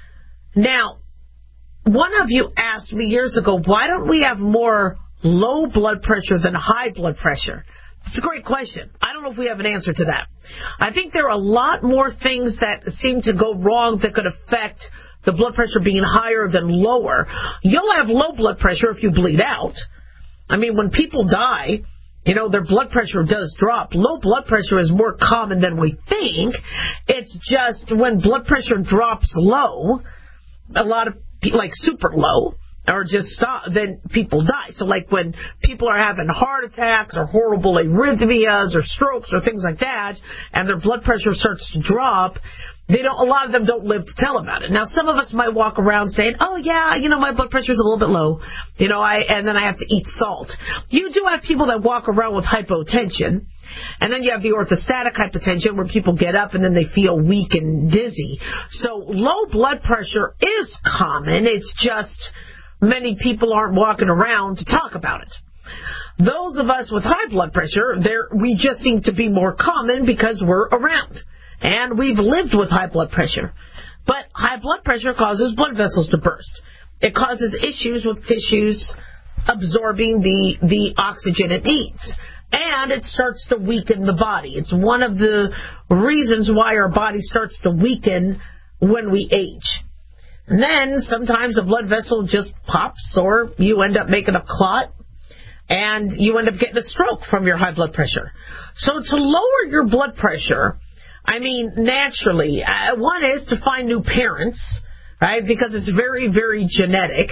Now, one of you asked me years ago, why don't we have more low blood pressure than high blood pressure? It's a great question. I don't know if we have an answer to that. I think there are a lot more things that seem to go wrong that could affect the blood pressure being higher than lower. You'll have low blood pressure if you bleed out. I mean, when people die, you know, their blood pressure does drop. Low blood pressure is more common than we think. It's just when blood pressure drops low, a lot of people, like super low, or just stop, then people die. So like when people are having heart attacks or horrible arrhythmias or strokes or things like that, and their blood pressure starts to drop, they don't, a lot of them don't live to tell about it. Now, some of us might walk around saying, oh, yeah, you know, my blood pressure is a little bit low, you know, I, and then I have to eat salt. You do have people that walk around with hypotension, and then you have the orthostatic hypotension where people get up and then they feel weak and dizzy. So low blood pressure is common. It's just many people aren't walking around to talk about it. Those of us with high blood pressure, we just seem to be more common because we're around. And we've lived with high blood pressure. But high blood pressure causes blood vessels to burst. It causes issues with tissues absorbing the, the oxygen it needs. And it starts to weaken the body. It's one of the reasons why our body starts to weaken when we age. And then sometimes a blood vessel just pops, or you end up making a clot, and you end up getting a stroke from your high blood pressure. So to lower your blood pressure, I mean, naturally, uh, one is to find new parents, right, because it's very, very genetic.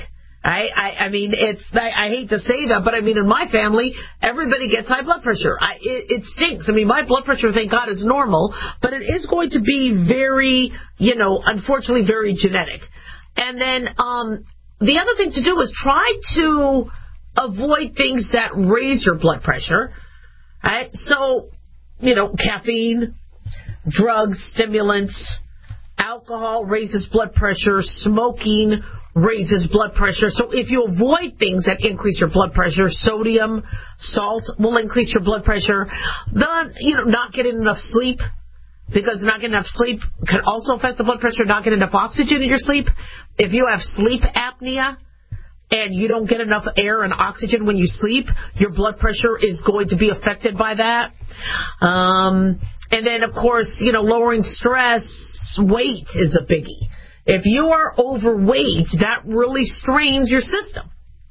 I, I, I mean, it's, I, I hate to say that, but I mean, in my family, everybody gets high blood pressure. I, it, it stinks. I mean, my blood pressure, thank God, is normal, but it is going to be very, you know, unfortunately very genetic. And then, um, the other thing to do is try to avoid things that raise your blood pressure. Right? So, you know, caffeine, drugs, stimulants, alcohol raises blood pressure, smoking raises blood pressure. So if you avoid things that increase your blood pressure, sodium, salt will increase your blood pressure. The, you know, not getting enough sleep, because not getting enough sleep can also affect the blood pressure. Not getting enough oxygen in your sleep. If you have sleep apnea and you don't get enough air and oxygen when you sleep, your blood pressure is going to be affected by that. Um, and then, of course, you know, lowering stress, weight is a biggie. If you are overweight, that really strains your system.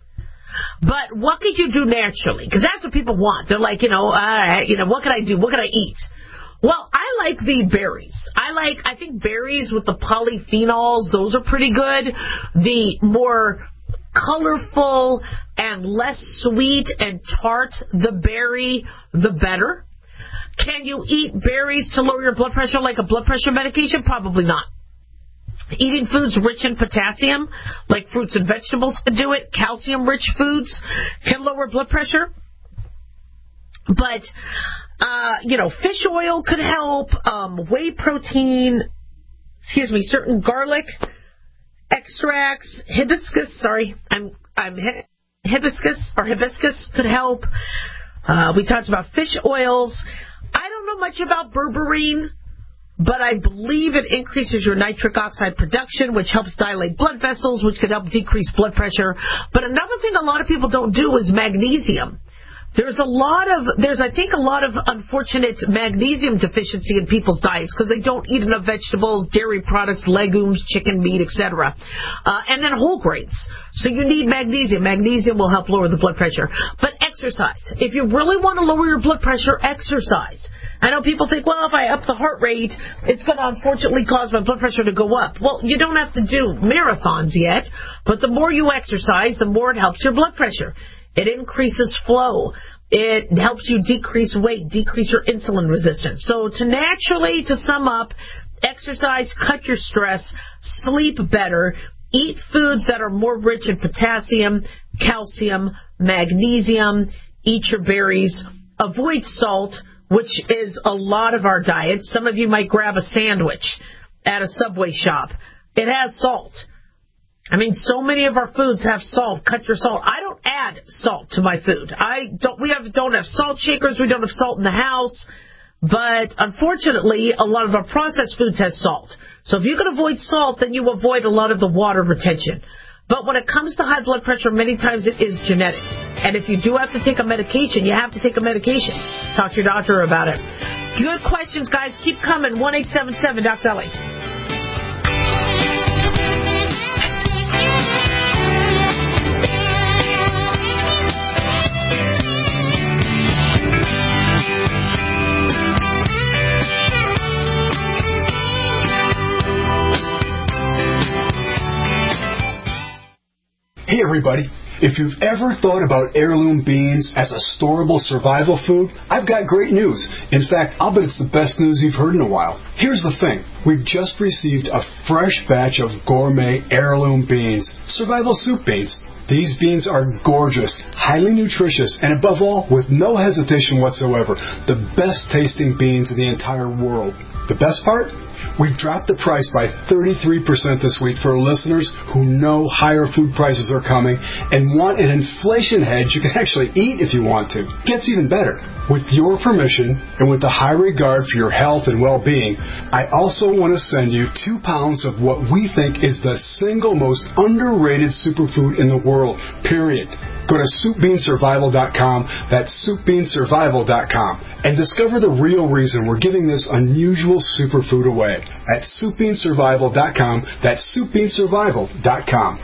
But what could you do naturally? Because that's what people want. They're like, you know, uh, you know, what can I do? What can I eat? Well, I like the berries. I like, I think berries with the polyphenols, those are pretty good. The more colorful and less sweet and tart the berry, the better. Can you eat berries to lower your blood pressure like a blood pressure medication? Probably not. Eating foods rich in potassium, like fruits and vegetables, can do it. Calcium-rich foods can lower blood pressure. But, uh, you know, fish oil could help. Um, whey protein, excuse me, certain garlic extracts, hibiscus, sorry, I'm, I'm hibiscus or hibiscus could help. Uh, we talked about fish oils. I don't know much about berberine, but I believe it increases your nitric oxide production, which helps dilate blood vessels, which could help decrease blood pressure. But another thing a lot of people don't do is magnesium. There's a lot of, there's, I think, a lot of unfortunate magnesium deficiency in people's diets because they don't eat enough vegetables, dairy products, legumes, chicken, meat, et cetera. Uh, and then whole grains. So you need magnesium. Magnesium will help lower the blood pressure. But exercise. If you really want to lower your blood pressure, exercise. I know people think, well, if I up the heart rate, it's going to unfortunately cause my blood pressure to go up. Well, you don't have to do marathons yet, but the more you exercise, the more it helps your blood pressure. It increases flow. It helps you decrease weight, decrease your insulin resistance. So to naturally, to sum up, exercise, cut your stress, sleep better, eat foods that are more rich in potassium, calcium, magnesium, eat your berries, avoid salt, which is a lot of our diet. Some of you might grab a sandwich at a Subway shop. It has salt. I mean, so many of our foods have salt. Cut your salt. I don't add salt to my food. I don't. We have don't have salt shakers. We don't have salt in the house. But unfortunately, a lot of our processed foods has salt. So if you can avoid salt, then you avoid a lot of the water retention. But when it comes to high blood pressure, many times it is genetic. And if you do have to take a medication, you have to take a medication. Talk to your doctor about it. Good questions, guys. Keep coming. one eight seven seven Doc Dolly. Hey everybody, if you've ever thought about heirloom beans as a storable survival food, I've got great news. In fact, I'll bet it's the best news you've heard in a while. Here's the thing. We've just received a fresh batch of gourmet heirloom beans, survival soup beans. These beans are gorgeous, highly nutritious, and above all, with no hesitation whatsoever, the best tasting beans in the entire world. The best part? We've dropped the price by thirty-three percent this week for listeners who know higher food prices are coming and want an inflation hedge you can actually eat if you want to. It gets even better. With your permission and with the high regard for your health and well-being, I also want to send you two pounds of what we think is the single most underrated superfood in the world, period. Go to soup bean survival dot com, that's soup bean survival dot com, and discover the real reason we're giving this unusual superfood away at soup bean survival dot com, that's soup bean survival dot com.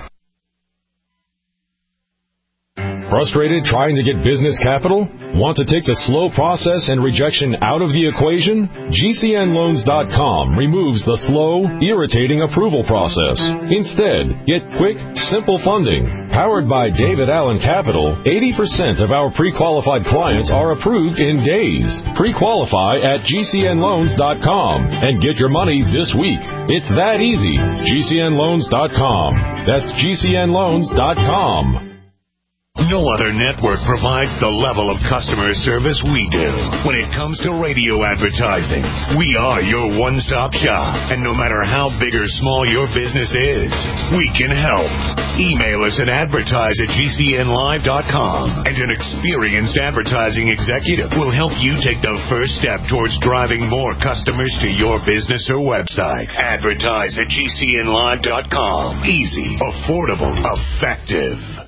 Frustrated trying to get business capital? Want to take the slow process and rejection out of the equation? G C N loans dot com removes the slow, irritating approval process. Instead, get quick, simple funding, Powered by David Allen Capital, eighty percent of our pre-qualified clients are approved in days. Pre-qualify at G C N loans dot com and get your money this week. It's that easy. G C N loans dot com. That's G C N loans dot com. No other network provides the level of customer service we do. When it comes to radio advertising, we are your one-stop shop. And no matter how big or small your business is, we can help. Email us at advertise at G C N live dot com, and an experienced advertising executive will help you take the first step towards driving more customers to your business or website. Advertise at G C N live dot com. Easy, affordable, effective.